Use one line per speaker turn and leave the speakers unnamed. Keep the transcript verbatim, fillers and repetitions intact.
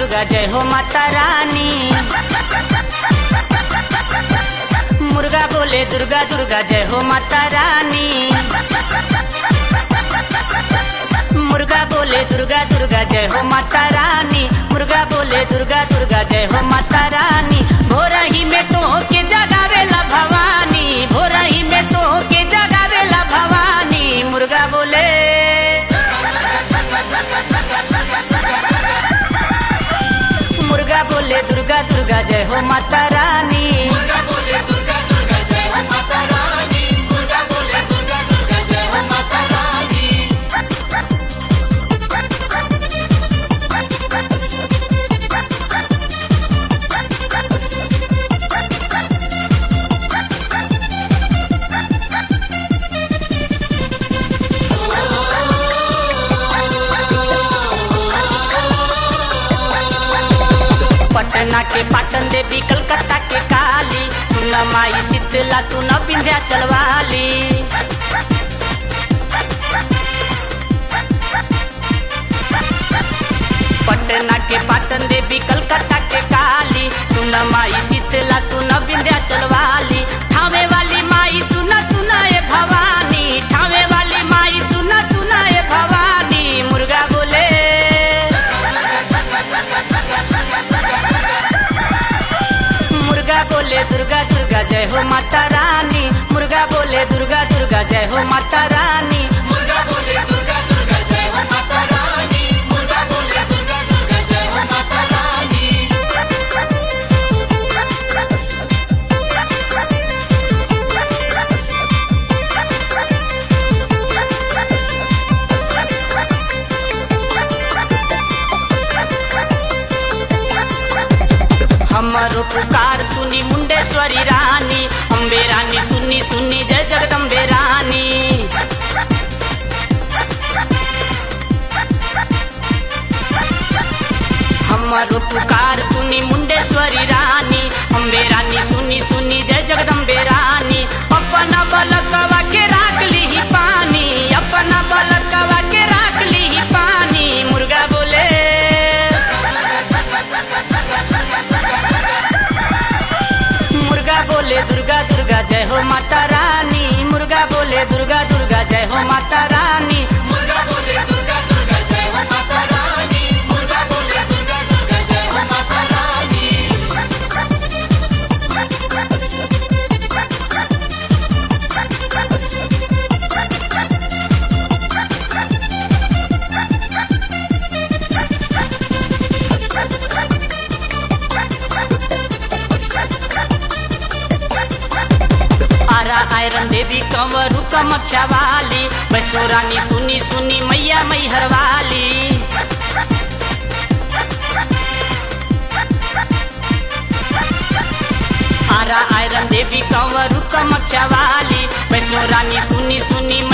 दुर्गा जय हो माता रानी। मुर्गा बोले दुर्गा दुर्गा जय हो माता रानी। मुर्गा बोले दुर्गा दुर्गा जय हो माता रानी। मुर्गा बोले दुर्गा दुर्गा जय हो माता रानी। भोरही में तो के जगावेला भवानी। भोरही में तो के जगावेला भवानी। मुर्गा बोले मुर्गा बोले दुर्गा दुर्गा जय हो माता रानी।
मुर्गा बोले दुर्गा दुर्गा जय हो माता रानी। मुर्गा बोले दुर्गा दुर्गा जय हो माता रानी।
पटना के पाटन देवी कलकत्ता के काली। सुन माई शीतला सुन विंध्याचल वाली। पटना के पाटन देवी कलकत्ता के काली। सुन माई शीतला सुन विंध्याचल वाली। ठावे वाली माई सुन सुन ए भवानी। ठावे वाली माई सुन सुन ए भवानी। मुर्गा बोले मुर्गा बोले दुर्गा दुर्गा जय हो माता रानी। मुर्गा बोले दुर्गा दुर्गा जय हो माता रानी।
मुर्गा बोले दुर्गा दुर्गा जय हो माता रानी। मुर्गा बोले दुर्गा दुर्गा जय हो माता रानी।
हमारो पुकार सुनी मुंडेश्वरी रानी। अम्बे रानी सुनी सुनी जय जगदम्बे रानी। हमारो पुकार सुनी मुंडेश्वरी रानी। अम्बे रानी सुनी सुनी जय जगदम्बे रानी। अपना बलकवा के राख ली पानी। अपना बलकवा के राख ली पानी। मुर्गा बोले मुर्गा बोले दुर्गा दुर्गा जय हो माता रानी। मुर्गा बोले दुर्गा दुर्गा जय हो माता रानी।
मुर्गा बोले दुर्गा दुर्गा जय हो माता रानी। मुर्गा बोले दुर्गा दुर्गा जय हो माता रानी।
आरा आयरन देवी कंवरू कमक्षा वाली। वैष्णो रानी सुनी सुनी मैया मैहर वाली। आरा आयरन देवी कंवरू कमक्षा वाली। वैष्णो रानी सुनी सुनी